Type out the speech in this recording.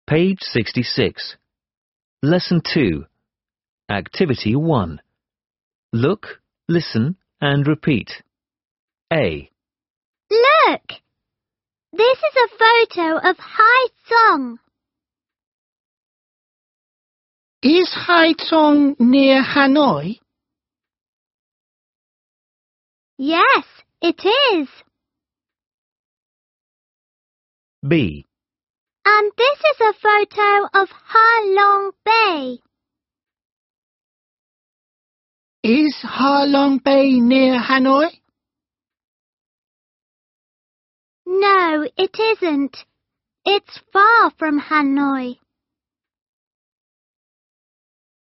Page 66. Lesson 2. Activity 1. Look, listen and repeat. A. Look! This is a photo of Hai Song. Is Hai Song near Hanoi? Yes, it is. B. And this is a photo of Ha Long Bay. Is Ha Long Bay near Hanoi? No, it isn't. It's far from Hanoi.